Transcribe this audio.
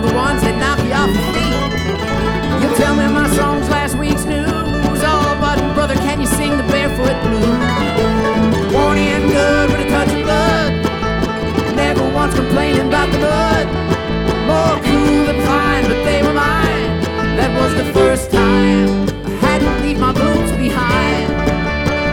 the ones that knock you off your feet. You tell me my song